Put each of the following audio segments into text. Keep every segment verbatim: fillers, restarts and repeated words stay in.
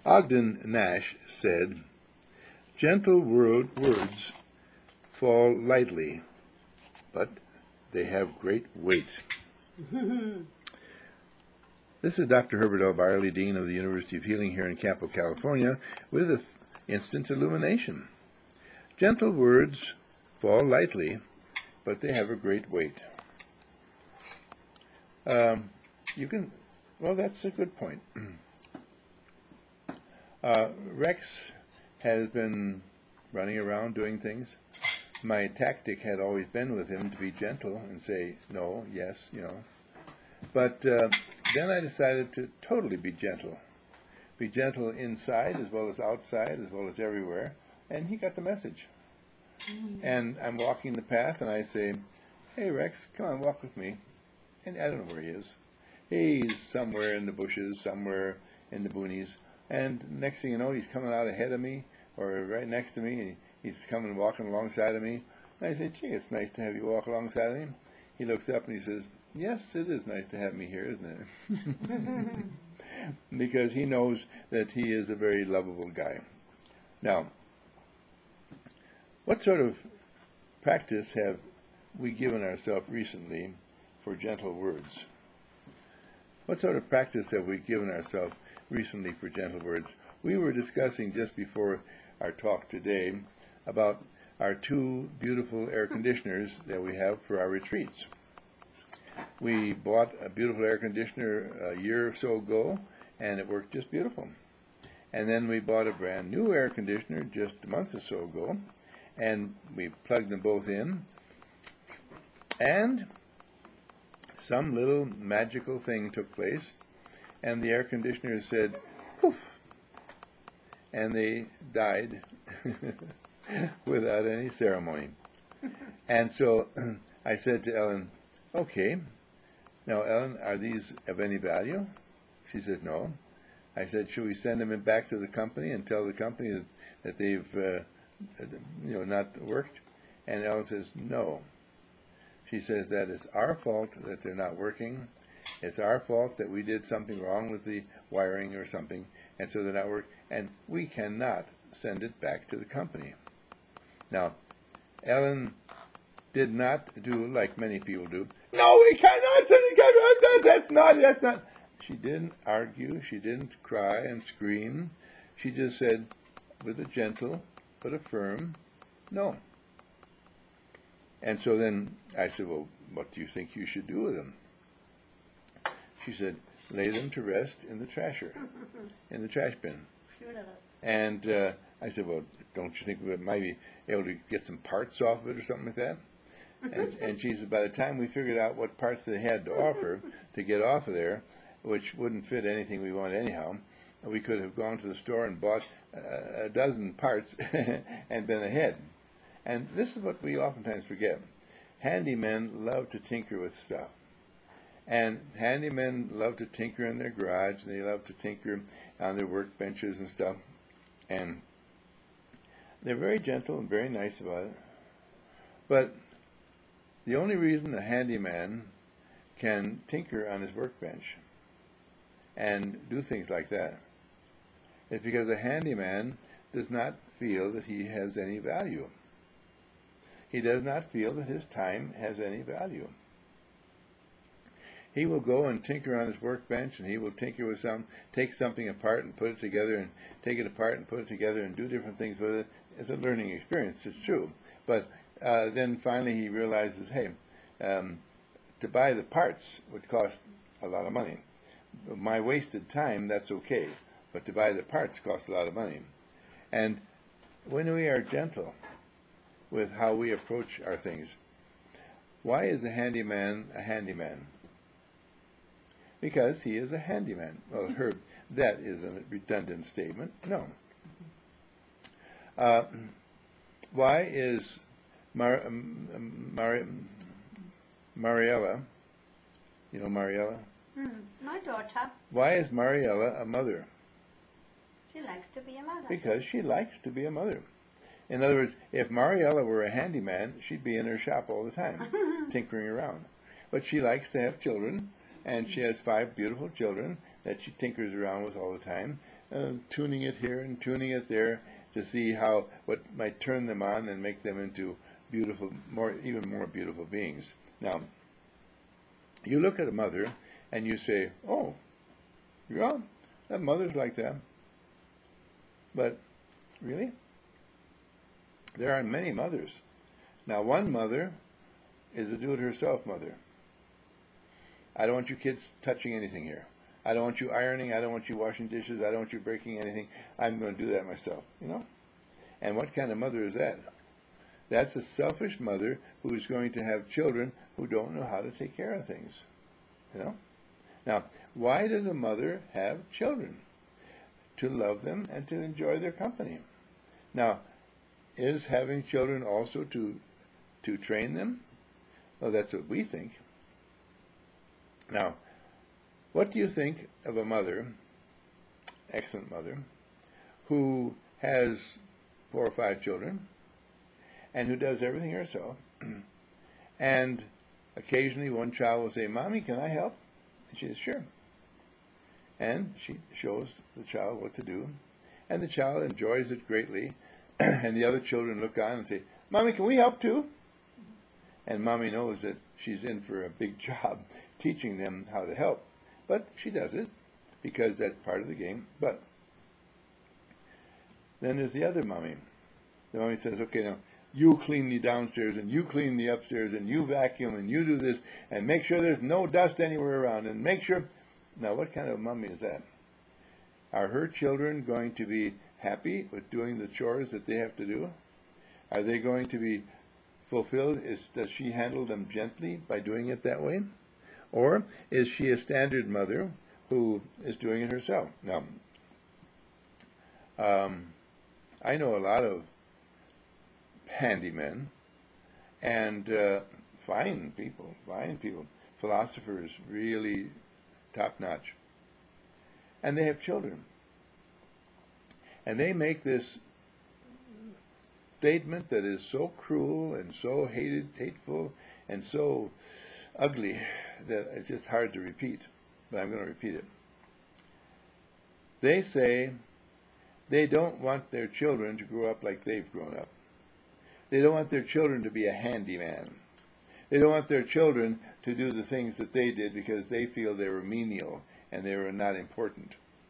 Ogden Nash said, "Gentle word, words fall lightly, but they have great weight." This is Doctor Herbert L. Byerly, Dean of the University of Healing here in Campo, California, with an instant illumination. Gentle words fall lightly, but they have a great weight. Um, you can, well, that's a good point. Uh, Rex has been running around doing things. My tactic had always been with him to be gentle and say no, yes, you know. But uh, then I decided to totally be gentle. Be gentle inside as well as outside as well as everywhere. And he got the message. Mm-hmm. And I'm walking the path and I say, "Hey Rex, come on, walk with me." And I don't know where he is. He's somewhere in the bushes, somewhere in the boonies. And next thing you know, he's coming out ahead of me or right next to me. And he's coming walking alongside of me. And I say, "Gee, it's nice to have you walk alongside of him." He looks up and he says, "Yes, it is nice to have me here, isn't it?" Because he knows that he is a very lovable guy. Now, what sort of practice have we given ourselves recently for gentle words? What sort of practice have we given ourselves recently for gentle words? We were discussing just before our talk today about our two beautiful air conditioners that we have for our retreats. We bought a beautiful air conditioner a year or so ago, and it worked just beautiful. And then we bought a brand new air conditioner just a month or so ago, and we plugged them both in, and some little magical thing took place, and the air conditioners said, "Poof," and they died without any ceremony. And so I said to Ellen, "Okay, now Ellen, are these of any value?" She said, "No." I said, "Should we send them back to the company and tell the company that, that they've uh, you know, not worked?" And Ellen says, "No." She says, "That is our fault that they're not working. It's our fault that we did something wrong with the wiring or something, and so they're not working, and we cannot send it back to the company." Now, Ellen did not do like many people do. "No, we cannot send it. That's not, that's not." She didn't argue. She didn't cry and scream. She just said, with a gentle but a firm no. And so then I said, "Well, what do you think you should do with them?" She said, "Lay them to rest in the trasher, in the trash bin." And uh, I said, "Well, don't you think we might be able to get some parts off of it or something like that?" And, and she said, "By the time we figured out what parts they had to offer to get off of there, which wouldn't fit anything we wanted anyhow, we could have gone to the store and bought uh, a dozen parts and been ahead." And this is what we oftentimes forget. Handymen love to tinker with stuff. And handymen love to tinker in their garage, and they love to tinker on their workbenches and stuff. And they're very gentle and very nice about it. But the only reason a handyman can tinker on his workbench and do things like that is because a handyman does not feel that he has any value. He does not feel that his time has any value. He will go and tinker on his workbench, and he will tinker with some, take something apart and put it together, and take it apart and put it together and do different things with it. It's a learning experience, it's true. But uh, then finally he realizes, hey, um, to buy the parts would cost a lot of money. My wasted time, that's okay, but to buy the parts costs a lot of money. And when we are gentle with how we approach our things, why is a handyman a handyman? Because he is a handyman. Well, Herb, that is a redundant statement. No. Uh, why is Mar- Mar- Mariella, you know Mariella? Mm, my daughter. Why is Mariella a mother? She likes to be a mother. Because she likes to be a mother. In other words, if Mariella were a handyman, she'd be in her shop all the time, tinkering around. But she likes to have children, and she has five beautiful children that she tinkers around with all the time, uh, tuning it here and tuning it there to see how what might turn them on and make them into beautiful, more even more beautiful beings. Now, you look at a mother and you say, "Oh, yeah, that mother's like that." But really, there are many mothers. Now, one mother is a do-it-herself mother. I don't want you kids touching anything here. I don't want you ironing. I don't want you washing dishes. I don't want you breaking anything. I'm going to do that myself, you know? And what kind of mother is that? That's a selfish mother who is going to have children who don't know how to take care of things, you know? Now, why does a mother have children? To love them and to enjoy their company. Now, is having children also to to train them? Well, that's what we think. Now, what do you think of a mother, excellent mother, who has four or five children and who does everything herself, and occasionally one child will say, "Mommy, can I help?" And she says, "Sure." And she shows the child what to do, and the child enjoys it greatly, and the other children look on and say, "Mommy, can we help too?" And Mommy knows that she's in for a big job teaching them how to help, but she does it because that's part of the game. But then there's the other mommy. The mommy says, "Okay, now you clean the downstairs, and you clean the upstairs, and you vacuum, and you do this, and make sure there's no dust anywhere around, and make sure..." Now, what kind of mommy is that? Are her children going to be happy with doing the chores that they have to do? Are they going to be fulfilled? Is, does she handle them gently by doing it that way? Or is she a standard mother who is doing it herself? Now, um, I know a lot of handymen and uh, fine people, fine people, philosophers, really top-notch. And they have children. And they make this statement that is so cruel and so hated, hateful and so ugly that it's just hard to repeat. But I'm going to repeat it. They say they don't want their children to grow up like they've grown up. They don't want their children to be a handyman. They don't want their children to do the things that they did because they feel they were menial and they were not important.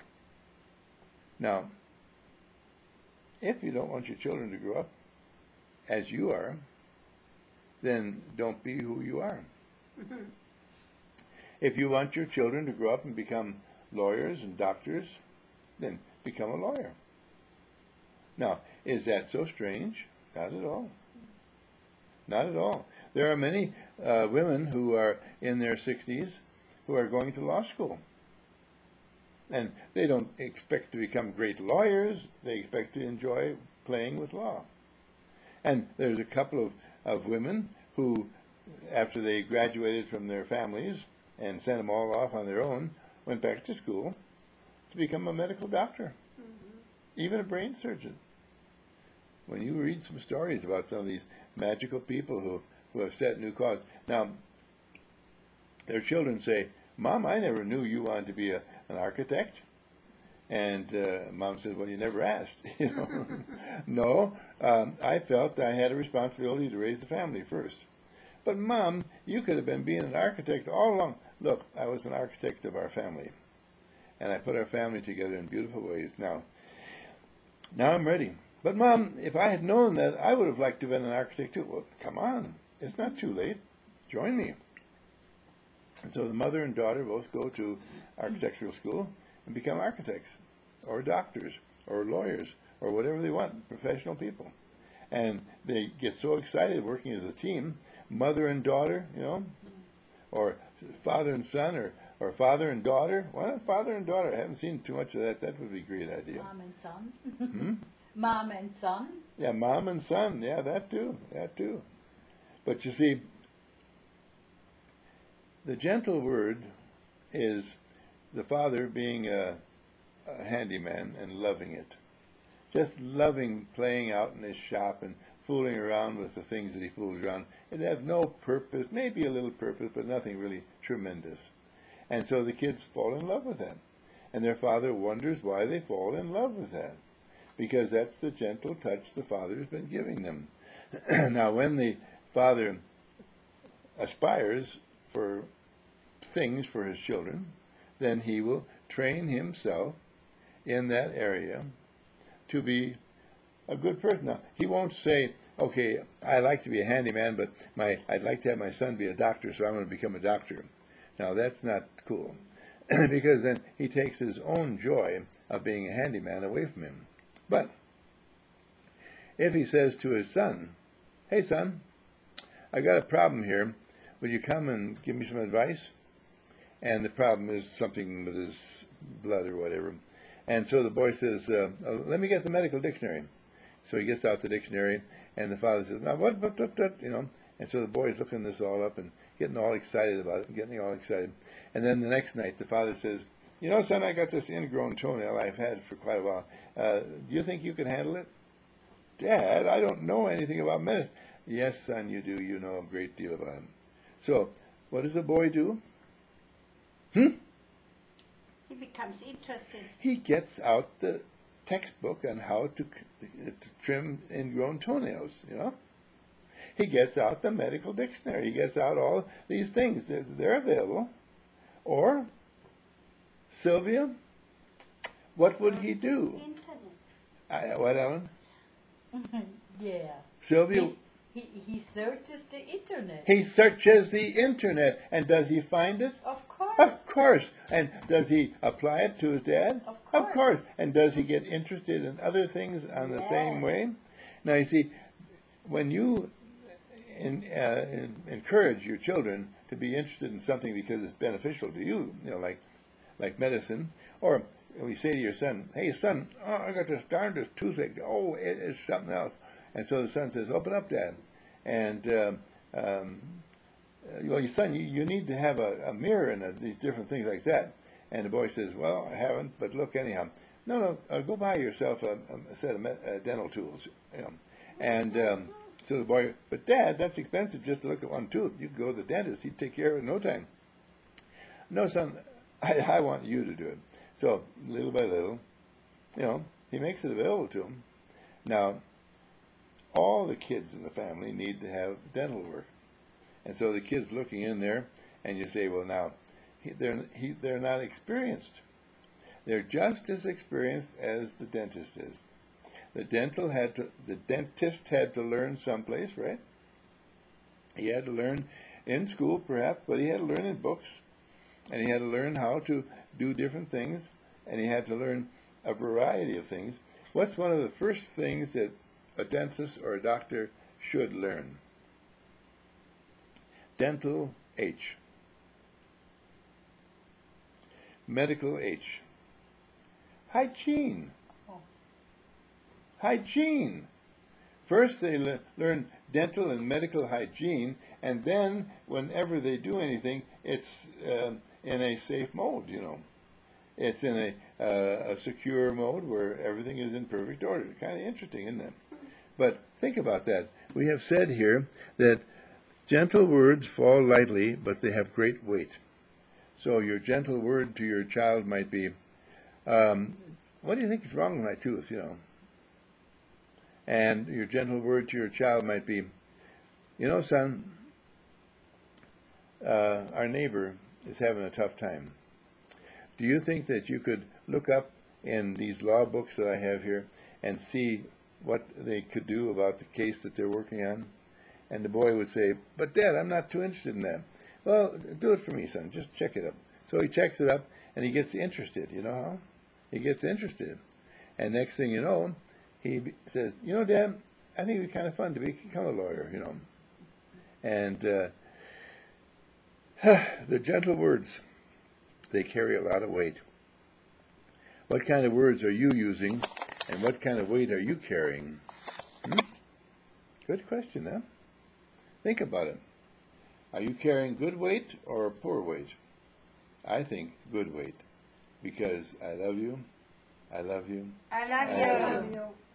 Now, if you don't want your children to grow up as you are, then don't be who you are. Mm-hmm. If you want your children to grow up and become lawyers and doctors, then become a lawyer. Now, is that so strange? Not at all. Not at all. There are many uh, women who are in their sixties who are going to law school. And they don't expect to become great lawyers. They expect to enjoy playing with law. And there's a couple of, of women who, after they graduated from their families and sent them all off on their own, went back to school to become a medical doctor, mm-hmm. even a brain surgeon. When you read some stories about some of these magical people who, who have set new causes. Now, their children say, "Mom, I never knew you wanted to be a, an architect." And uh, Mom says, "Well, you never asked." You know, no, um, I felt I had a responsibility to raise the family first. But Mom, you could have been being an architect all along. Look, I was an architect of our family, and I put our family together in beautiful ways. Now, now I'm ready. But Mom, if I had known that, I would have liked to have been an architect too. Well, come on, it's not too late. Join me. And so the mother and daughter both go to architectural school and become architects, or doctors, or lawyers, or whatever they want, professional people. And they get so excited working as a team, mother and daughter, you know, or father and son, or, or father and daughter. Why not father and daughter? I haven't seen too much of that. That would be a great idea. Mom and son. Hmm? Mom and son. Yeah, mom and son. Yeah, that too. That too. But you see, the gentle word is the father being a, a handyman and loving it. Just loving playing out in his shop and fooling around with the things that he fools around. It have no purpose, maybe a little purpose, but nothing really tremendous. And so the kids fall in love with that. And their father wonders why they fall in love with that, because that's the gentle touch the father's been giving them. Now, when the father aspires for things for his children, then he will train himself in that area to be a good person. Now, he won't say, okay, I like to be a handyman, but my I'd like to have my son be a doctor, so I'm going to become a doctor. Now, that's not cool, because then he takes his own joy of being a handyman away from him. But if he says to his son, hey, son, I got a problem here. Will you come and give me some advice? And the problem is something with his blood or whatever. And so the boy says, uh, oh, let me get the medical dictionary. So he gets out the dictionary, and the father says, now what, what, what, what, you know. And so the boy's looking this all up and getting all excited about it, and getting all excited. And then the next night, the father says, you know, son, I got this ingrown toenail I've had for quite a while. Uh, do you think you can handle it? Dad, I don't know anything about medicine. Yes, son, you do. You know a great deal about it. So what does the boy do? Hmm? He becomes interested. He gets out the textbook on how to, to trim ingrown toenails, you know. He gets out the medical dictionary. He gets out all these things. They're, they're available. Or, Sylvia, what would he do? Internet. I, what, Ellen? Yeah. Sylvia? He, he, he searches the internet. He searches the internet. And does he find it? Of course. Of course. And does he apply it to his dad? Of course. Of course. And does he get interested in other things on the Yes. same way? Now, you see, when you in, uh, in, encourage your children to be interested in something because it's beneficial to you, you know, like like medicine, or we say to your son, hey, son, oh, I got this darndest toothache. Oh, it is something else. And so the son says, open up, Dad. And, um, um, well, your son, you, you need to have a, a mirror and a, these different things like that. And the boy says, well, I haven't, but look anyhow. No, no, uh, go buy yourself a, a set of uh, dental tools. You know. And um, so the boy, but Dad, that's expensive just to look at one tooth. You can go to the dentist, he'd take care of it in no time. No, son, I, I want you to do it. So little by little, you know, he makes it available to him. Now, all the kids in the family need to have dental work. And so the kid's looking in there, and you say, well, now, he, they're, he, they're not experienced. They're just as experienced as the dentist is. The dental had to, the dentist had to learn someplace, right? He had to learn in school, perhaps, but he had to learn in books, and he had to learn how to do different things, and he had to learn a variety of things. What's one of the first things that a dentist or a doctor should learn? Dental H. Medical H. Hygiene. Oh. Hygiene. First they le- learn dental and medical hygiene, and then whenever they do anything, it's uh, in a safe mode, you know. It's in a, uh, a secure mode where everything is in perfect order. Kind of interesting, isn't it? But think about that. We have said here that gentle words fall lightly, but they have great weight. So your gentle word to your child might be, um, what do you think is wrong with my tooth, you know? And your gentle word to your child might be, you know, son, uh, our neighbor is having a tough time. Do you think that you could look up in these law books that I have here and see what they could do about the case that they're working on? And the boy would say, but Dad, I'm not too interested in that. Well, do it for me, son. Just check it up. So he checks it up, and he gets interested. You know how? He gets interested. And next thing you know, he says, you know, Dad, I think it'd be kind of fun to become a lawyer, you know. And uh, the gentle words, they carry a lot of weight. What kind of words are you using, and what kind of weight are you carrying? Hmm? Good question, huh? Think about it. Are you carrying good weight or poor weight? I think good weight, because I love you, I love you, I love I you. love you.